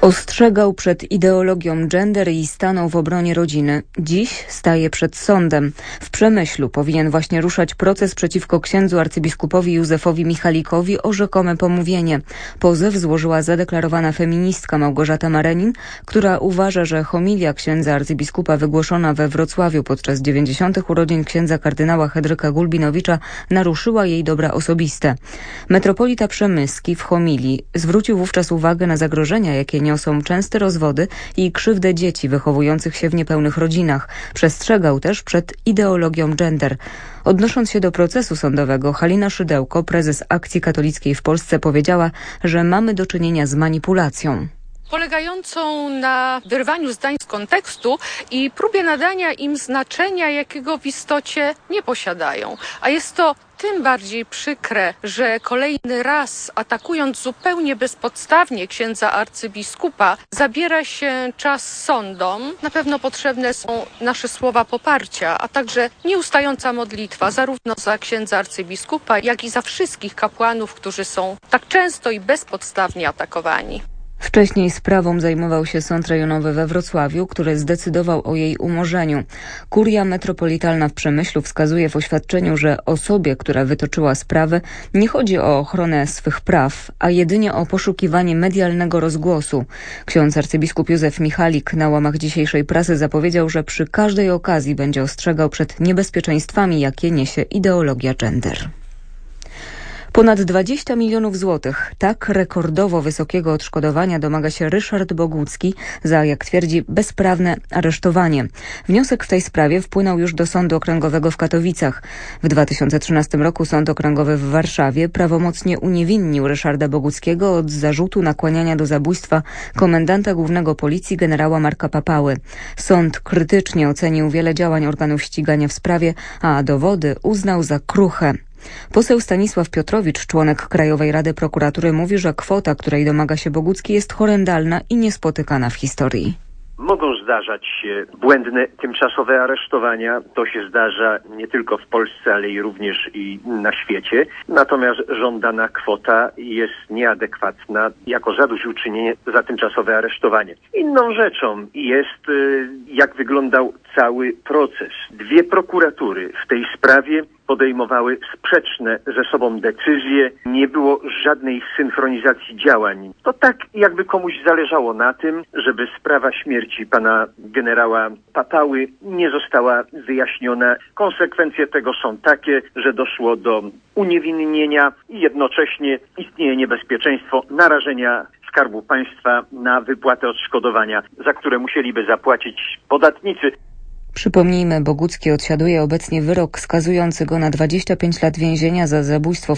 Ostrzegał przed ideologią gender i stanął w obronie rodziny. Dziś staje przed sądem. W Przemyślu powinien właśnie ruszać proces przeciwko księdzu arcybiskupowi Józefowi Michalikowi o rzekome pomówienie. Pozew złożyła zadeklarowana feministka Małgorzata Marenin, która uważa, że homilia księdza arcybiskupa wygłoszona we Wrocławiu podczas 90. urodzin księdza kardynała Henryka Gulbinowicza naruszyła jej dobra osobiste. Metropolita Przemyski w homilii zwrócił wówczas uwagę na zagrożenia, jakie niosą częste rozwody i krzywdę dzieci wychowujących się w niepełnych rodzinach. Przestrzegał też przed ideologią gender. Odnosząc się do procesu sądowego, Halina Szydełko, prezes Akcji Katolickiej w Polsce, powiedziała, że mamy do czynienia z manipulacją polegającą na wyrwaniu zdań z kontekstu i próbie nadania im znaczenia, jakiego w istocie nie posiadają. A jest to tym bardziej przykre, że kolejny raz, atakując zupełnie bezpodstawnie księdza arcybiskupa, zabiera się czas sądom. Na pewno potrzebne są nasze słowa poparcia, a także nieustająca modlitwa zarówno za księdza arcybiskupa, jak i za wszystkich kapłanów, którzy są tak często i bezpodstawnie atakowani. Wcześniej sprawą zajmował się Sąd Rejonowy we Wrocławiu, który zdecydował o jej umorzeniu. Kuria Metropolitalna w Przemyślu wskazuje w oświadczeniu, że osobie, która wytoczyła sprawę, nie chodzi o ochronę swych praw, a jedynie o poszukiwanie medialnego rozgłosu. Ksiądz arcybiskup Józef Michalik na łamach dzisiejszej prasy zapowiedział, że przy każdej okazji będzie ostrzegał przed niebezpieczeństwami, jakie niesie ideologia gender. Ponad 20 milionów złotych. Tak rekordowo wysokiego odszkodowania domaga się Ryszard Bogucki za, jak twierdzi, bezprawne aresztowanie. Wniosek w tej sprawie wpłynął już do Sądu Okręgowego w Katowicach. W 2013 roku Sąd Okręgowy w Warszawie prawomocnie uniewinnił Ryszarda Boguckiego od zarzutu nakłaniania do zabójstwa komendanta głównego policji generała Marka Papały. Sąd krytycznie ocenił wiele działań organów ścigania w sprawie, a dowody uznał za kruche. Poseł Stanisław Piotrowicz, członek Krajowej Rady Prokuratury, mówi, że kwota, której domaga się Bogucki, jest horrendalna i niespotykana w historii. Mogą zdarzać się błędne, tymczasowe aresztowania. To się zdarza nie tylko w Polsce, ale i również i na świecie. Natomiast żądana kwota jest nieadekwatna jako zadośćuczynienie za tymczasowe aresztowanie. Inną rzeczą jest, jak wyglądał cały proces. Dwie prokuratury w tej sprawie podejmowały sprzeczne ze sobą decyzje. Nie było żadnej synchronizacji działań. To tak, jakby komuś zależało na tym, żeby sprawa śmierci pana generała Papały nie została wyjaśniona. Konsekwencje tego są takie, że doszło do uniewinnienia i jednocześnie istnieje niebezpieczeństwo narażenia Skarbu Państwa na wypłatę odszkodowania, za które musieliby zapłacić podatnicy. Przypomnijmy, Bogucki odsiaduje obecnie wyrok skazujący go na 25 lat więzienia za zabójstwo w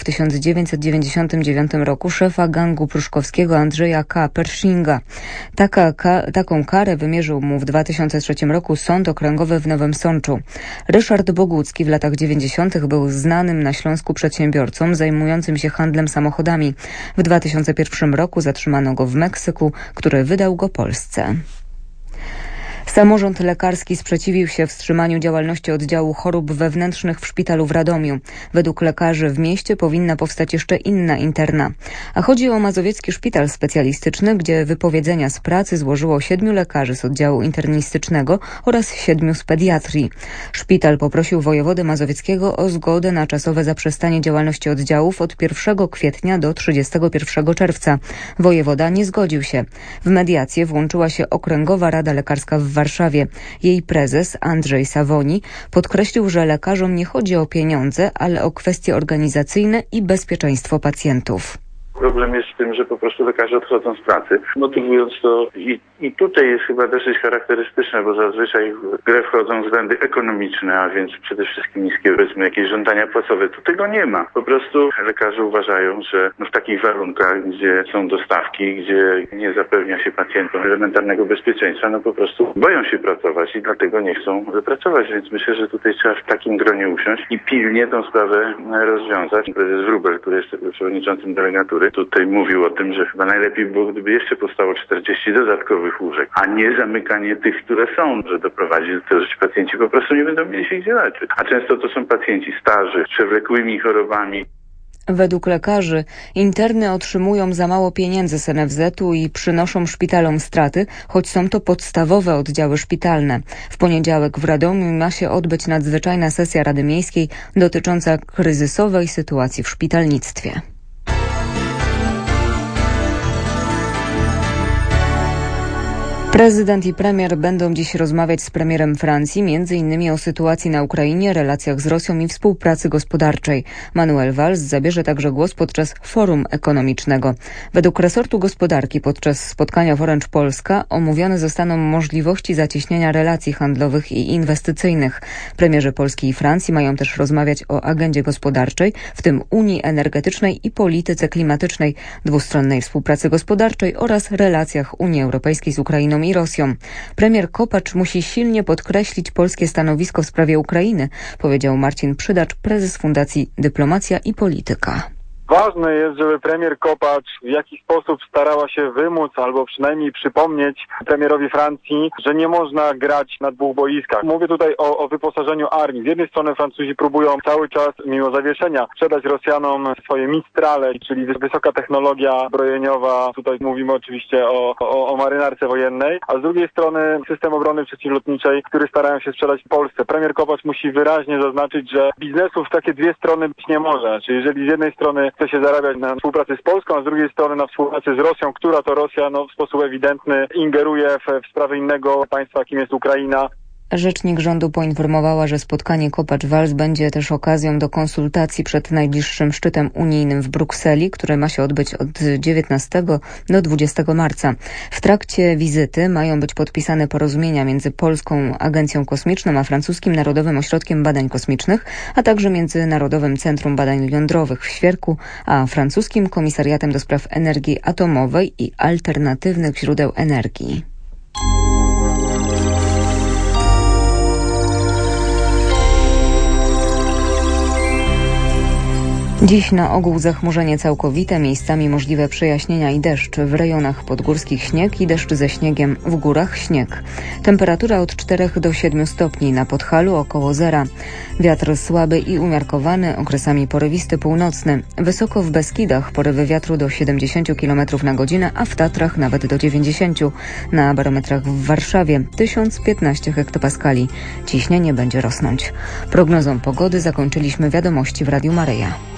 1999 roku szefa gangu pruszkowskiego Andrzeja K. Pershinga. Taką karę wymierzył mu w 2003 roku Sąd Okręgowy w Nowym Sączu. Ryszard Bogucki w latach 90. był znanym na Śląsku przedsiębiorcą zajmującym się handlem samochodami. W 2001 roku zatrzymano go w Meksyku, który wydał go Polsce. Samorząd lekarski sprzeciwił się wstrzymaniu działalności oddziału chorób wewnętrznych w szpitalu w Radomiu. Według lekarzy w mieście powinna powstać jeszcze inna interna. A chodzi o Mazowiecki Szpital Specjalistyczny, gdzie wypowiedzenia z pracy złożyło 7 lekarzy z oddziału internistycznego oraz 7 z pediatrii. Szpital poprosił wojewodę mazowieckiego o zgodę na czasowe zaprzestanie działalności oddziałów od 1 kwietnia do 31 czerwca. Wojewoda nie zgodził się. W mediację włączyła się Okręgowa Rada Lekarska w Warszawie. Jej prezes Andrzej Sawoni podkreślił, że lekarzom nie chodzi o pieniądze, ale o kwestie organizacyjne i bezpieczeństwo pacjentów. Problem jest w tym, że po prostu lekarze odchodzą z pracy, motywując to i tutaj jest chyba dosyć charakterystyczne, bo zazwyczaj w grę wchodzą względy ekonomiczne, a więc przede wszystkim niskie, powiedzmy, jakieś żądania płacowe. Tu tego nie ma. Po prostu lekarze uważają, że w takich warunkach, gdzie są dostawki, gdzie nie zapewnia się pacjentom elementarnego bezpieczeństwa, po prostu boją się pracować i dlatego nie chcą pracować. Więc myślę, że tutaj trzeba w takim gronie usiąść i pilnie tę sprawę rozwiązać. Prezes Wróbel, który jest przewodniczącym delegatury, tutaj mówił o tym, że chyba najlepiej było, gdyby jeszcze powstało 40 dodatkowych łóżek, a nie zamykanie tych, które są, że doprowadzi do tego, że ci pacjenci po prostu nie będą mieli się gdzie leczyć. A często to są pacjenci starzy, z przewlekłymi chorobami. Według lekarzy interny otrzymują za mało pieniędzy z NFZ-u i przynoszą szpitalom straty, choć są to podstawowe oddziały szpitalne. W poniedziałek w Radomiu ma się odbyć nadzwyczajna sesja Rady Miejskiej dotycząca kryzysowej sytuacji w szpitalnictwie. Prezydent i premier będą dziś rozmawiać z premierem Francji, m.in. o sytuacji na Ukrainie, relacjach z Rosją i współpracy gospodarczej. Manuel Valls zabierze także głos podczas forum ekonomicznego. Według resortu gospodarki podczas spotkania w Orange Polska omówione zostaną możliwości zacieśnienia relacji handlowych i inwestycyjnych. Premierzy Polski i Francji mają też rozmawiać o agendzie gospodarczej, w tym Unii energetycznej i polityce klimatycznej, dwustronnej współpracy gospodarczej oraz relacjach Unii Europejskiej z Ukrainą i Rosją. Premier Kopacz musi silnie podkreślić polskie stanowisko w sprawie Ukrainy, powiedział Marcin Przydacz, prezes Fundacji Dyplomacja i Polityka. Ważne jest, żeby premier Kopacz w jakiś sposób starała się wymóc albo przynajmniej przypomnieć premierowi Francji, że nie można grać na dwóch boiskach. Mówię tutaj o wyposażeniu armii. Z jednej strony Francuzi próbują cały czas, mimo zawieszenia, sprzedać Rosjanom swoje Mistrale, czyli wysoka technologia zbrojeniowa. Tutaj mówimy oczywiście o marynarce wojennej, a z drugiej strony system obrony przeciwlotniczej, który starają się sprzedać Polsce. Premier Kopacz musi wyraźnie zaznaczyć, że biznesu w takie dwie strony być nie może. Czyli jeżeli z jednej strony chce się zarabiać na współpracy z Polską, a z drugiej strony na współpracy z Rosją, która to Rosja w sposób ewidentny ingeruje w sprawy innego państwa, jakim jest Ukraina. Rzecznik rządu poinformowała, że spotkanie Kopacz-Valls będzie też okazją do konsultacji przed najbliższym szczytem unijnym w Brukseli, który ma się odbyć od 19 do 20 marca. W trakcie wizyty mają być podpisane porozumienia między Polską Agencją Kosmiczną a Francuskim Narodowym Ośrodkiem Badań Kosmicznych, a także między Narodowym Centrum Badań Jądrowych w Świerku, a Francuskim Komisariatem do Spraw Energii Atomowej i Alternatywnych Źródeł Energii. Dziś na ogół zachmurzenie całkowite, miejscami możliwe przejaśnienia i deszcz. W rejonach podgórskich śnieg i deszcz ze śniegiem, w górach śnieg. Temperatura od 4 do 7 stopni, na Podhalu około zera. Wiatr słaby i umiarkowany, okresami porywisty północny. Wysoko w Beskidach porywy wiatru do 70 km na godzinę, a w Tatrach nawet do 90. Na barometrach w Warszawie 1015 hektopaskali. Ciśnienie będzie rosnąć. Prognozą pogody zakończyliśmy wiadomości w Radiu Maryja.